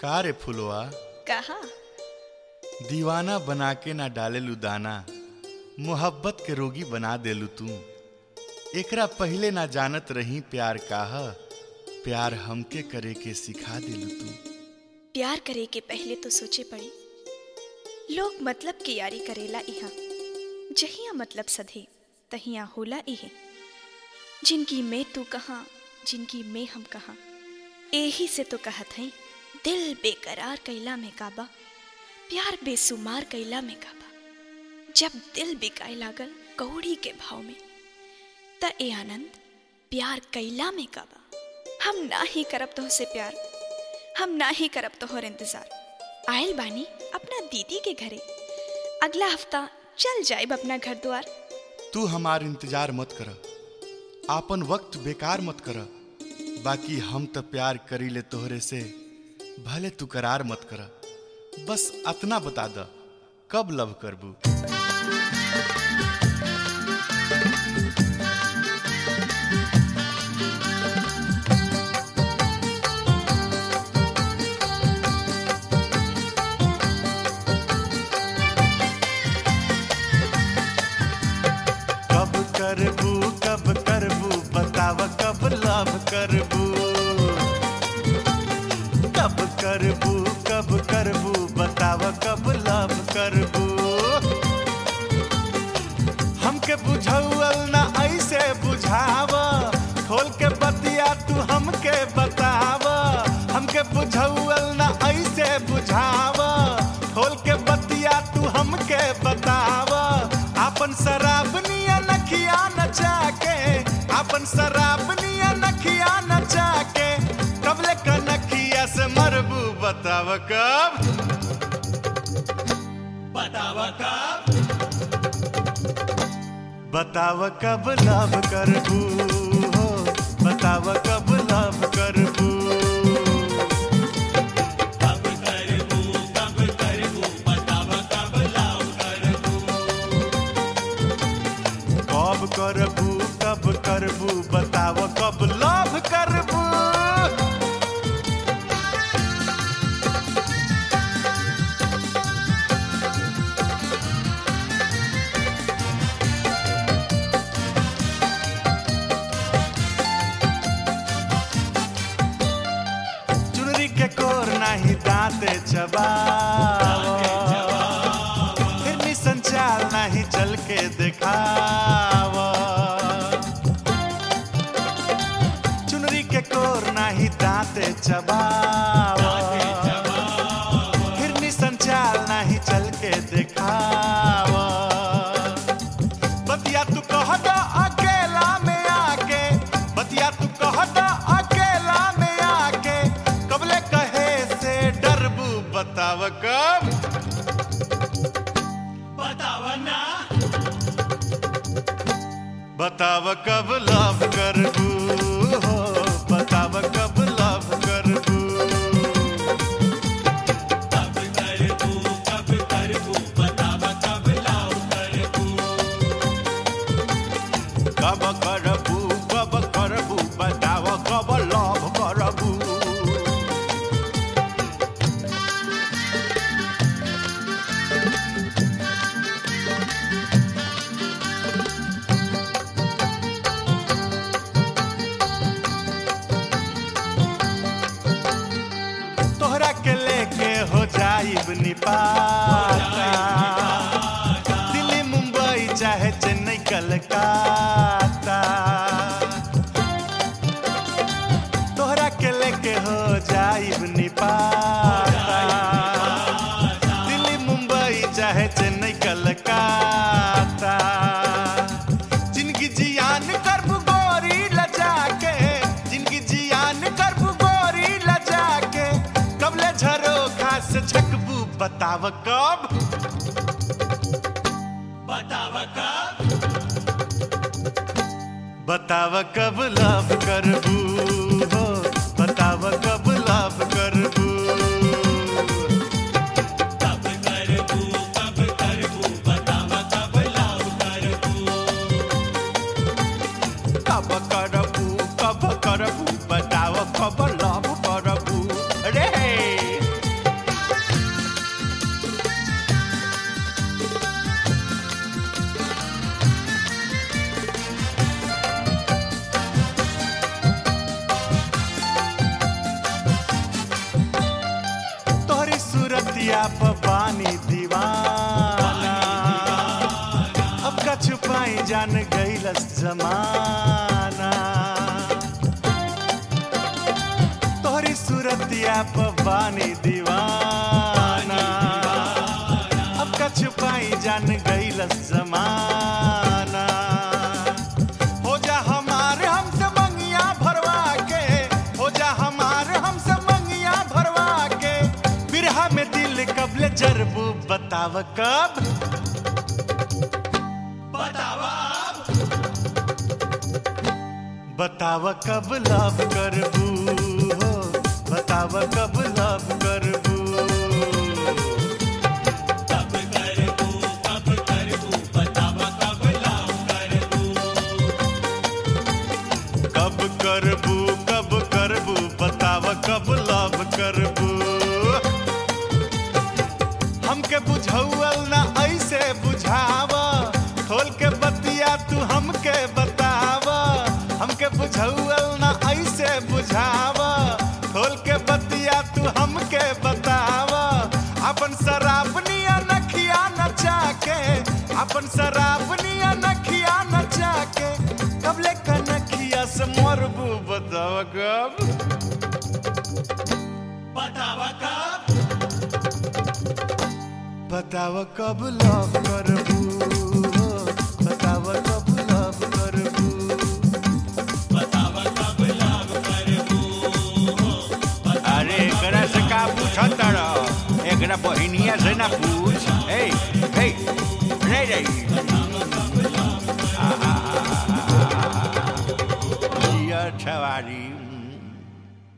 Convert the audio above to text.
का रे फुलवा कहा दीवाना बना के ना डालेलू दाना, मोहब्बत के रोगी बना देलू तू। एकरा पहले ना जानत रही प्यार काह, प्यार हमके करे के सिखा देलू तू। प्यार करे के पहले तो सोचे पड़ी, लोग मतलब की यारी करेला इहाँ, जहिया मतलब सधे तहिया होला इहे। जिनकी मैं तू कहाँ, जिनकी मैं हम कहाँ, एही से तो कहत हई दिल बेकरार कैला में काबा, प्यार बेसुमार कैला में काबा। जब दिल बिकाए लागल कौड़ी के भाव में, त ए आनंद प्यार कैला में काबा। हम ना ही करब तोहसे प्यार, हम ना ही करब तोहर इंतजार। आयल बानी अपना दीदी के घरे, अगला हफ्ता चल जाइब अपना घर द्वार। तू हमार इंतजार मत कर, आपन वक्त बेकार मत कर। बाकी हम तो प्यार करी ले तोहरे से, भले तू करार मत कर। बस अतना बता द कब लव करबू। कब करबू बताव, कब लव करबू। कब करबू बताव, कब लव करबू। हमके बुझौल ना ऐसे बुझाव, खोल के बतिया तू हमके बताव। हमके बुझौल ना ऐसे बुझाव, खोल के बतिया तू हमके बताव। आपन शराब निया नखिया नचा के, आपन शराब निया नखिया नचा के, कबले कनखिया से मरबू बताव कब। बताव कब लव करबू हो, बताव कब लव करबू। कब करबू बताव कब लव करबू। चुनरी के कोर नाही दांते चबाव, फिर संचाल नहीं चल के दिखाव। चुनरी के कोर नहीं दांते चबाव, फिर संचाल नहीं चल के दिखाव। बतिया तू कह दो अकेला में आके, बतिया तू कह दो अकेला में आके, कबले कहे से डरबू बताव कब। बताव कब लव करबू हो, बताव कब लव करबू। कब करबू बताव कब लव करबू। तोहरा के लेके हो जाइब निपाता, दिल्ली मुंबई चाहे चेन्नई कलकत्ता। तोहरा के लेके हो जाइब निपाता, दिल्ली मुंबई चाहे चेन्नई कलकत्ता। जिनकी जियान करबू गोरी लजा के, जिनकी जियान करबू गोरी लजा के, कबले झरो खास छकबू बताव कब। बताव कब लव करबू हो, बताव कब लव करबू। कब करबू बताव कब लव करबू रे। सूरतिया प पानी दीवाना अब का छुपाई जान गईलस जमाना तोहरी सूरतिया प पानी दीवाना अब का छुपाई जान गईलस जमाना हो जा हमारे हमसे मंगिया भरवा के हो जा हमारे हमसे मंगिया भरवा के बिरहा में दिल कब ले जरबू बताव कब बताव कब लव करबू हो बताव कब लव करबू कब करबू बताव कब लव करबू हमके बुझौल ना ऐसे बुझाव खोल के बतिया तू हमके बताव हमके बुझौल ना ऐसे बुझाव खोल के बतिया तू हमके बताव अपन शराबनिया नखिया नचा के अपन शराबनिया नखिया नचा के कबले कनखिया से मरबू बताव कब बताव कब लव करबू बताव कब लव करबू अरे एकरा से का पूछत रह एकरा बहिनिया से ना पूछ ए रे रे जिया छवारी